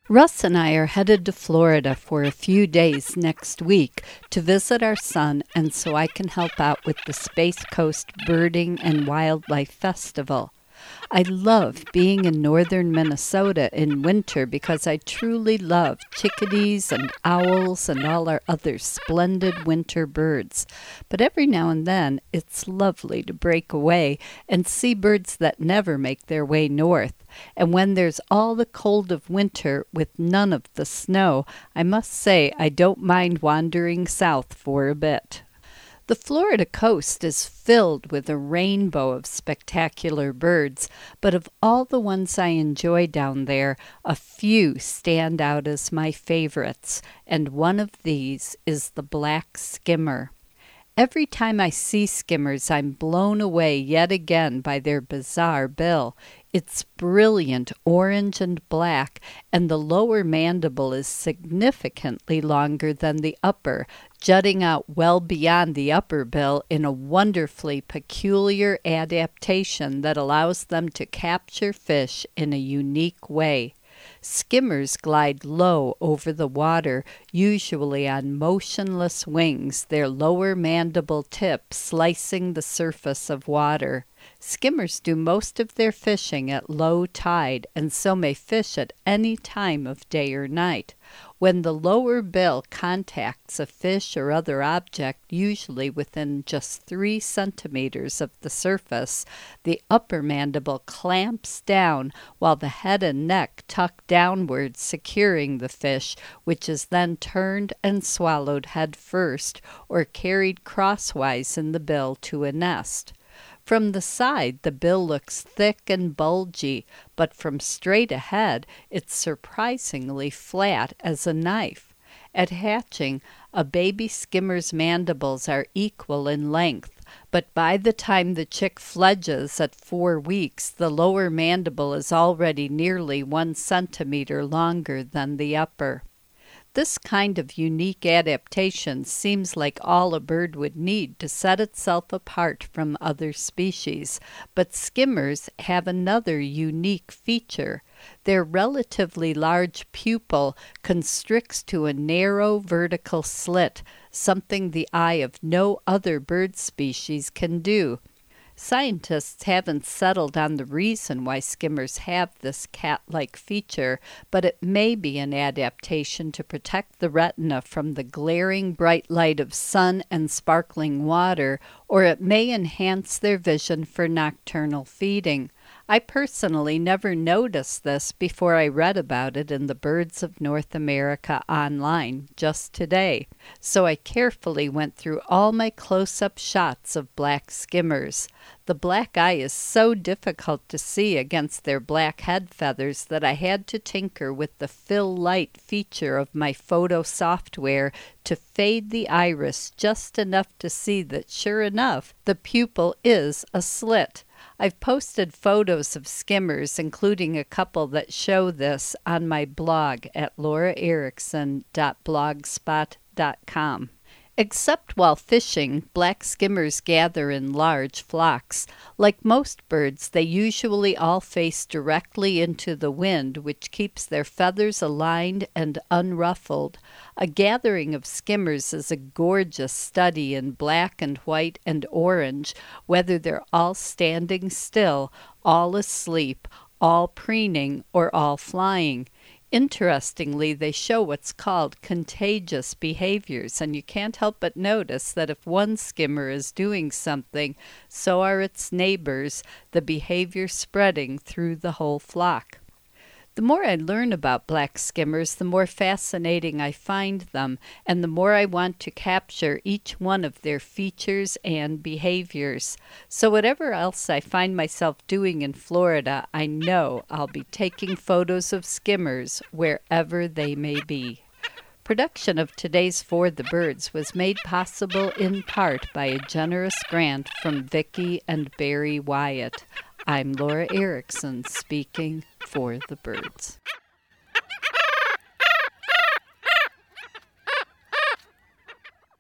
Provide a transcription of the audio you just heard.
Russ and I are headed to Florida for a few days next week to visit our son, and so I can help out with the Space Coast Birding and Wildlife Festival. I love being in northern Minnesota in winter because I truly love chickadees and owls and all our other splendid winter birds. But every now and then it's lovely to break away and see birds that never make their way north. And when there's all the cold of winter with none of the snow, I must say I don't mind wandering south for a bit. The Florida coast is filled with a rainbow of spectacular birds, but of all the ones I enjoy down there, a few stand out as my favorites, and one of these is the black skimmer. Every time I see skimmers, I'm blown away yet again by their bizarre bill. It's brilliant orange and black, and the lower mandible is significantly longer than the upper, jutting out well beyond the upper bill in a wonderfully peculiar adaptation that allows them to capture fish in a unique way. Skimmers glide low over the water, usually on motionless wings, their lower mandible tip slicing the surface of water. Skimmers do most of their fishing at low tide and so may fish at any time of day or night. When the lower bill contacts a fish or other object, usually within just 3 centimeters of the surface, the upper mandible clamps down while the head and neck tuck downward, securing the fish, which is then turned and swallowed head first or carried crosswise in the bill to a nest. From the side, the bill looks thick and bulgy, but from straight ahead, it's surprisingly flat as a knife. At hatching, a baby skimmer's mandibles are equal in length, but by the time the chick fledges at 4 weeks, the lower mandible is already nearly 1 centimeter longer than the upper. This kind of unique adaptation seems like all a bird would need to set itself apart from other species, but skimmers have another unique feature. Their relatively large pupil constricts to a narrow vertical slit, something the eye of no other bird species can do. Scientists haven't settled on the reason why skimmers have this cat-like feature, but it may be an adaptation to protect the retina from the glaring bright light of sun and sparkling water, or it may enhance their vision for nocturnal feeding. I personally never noticed this before I read about it in the Birds of North America online just today, so I carefully went through all my close-up shots of black skimmers. The black eye is so difficult to see against their black head feathers that I had to tinker with the fill light feature of my photo software to fade the iris just enough to see that, sure enough, the pupil is a slit. I've posted photos of skimmers, including a couple that show this, on my blog at lauraerickson.blogspot.com. Except while fishing, black skimmers gather in large flocks. Like most birds, they usually all face directly into the wind, which keeps their feathers aligned and unruffled. A gathering of skimmers is a gorgeous study in black and white and orange, whether they're all standing still, all asleep, all preening, or all flying. Interestingly, they show what's called contagious behaviors, and you can't help but notice that if one skimmer is doing something, so are its neighbors, the behavior spreading through the whole flock. The more I learn about black skimmers, the more fascinating I find them, and the more I want to capture each one of their features and behaviors. So whatever else I find myself doing in Florida, I know I'll be taking photos of skimmers wherever they may be. Production of today's For the Birds was made possible in part by a generous grant from Vicki and Barry Wyatt. I'm Laura Erickson speaking for the birds.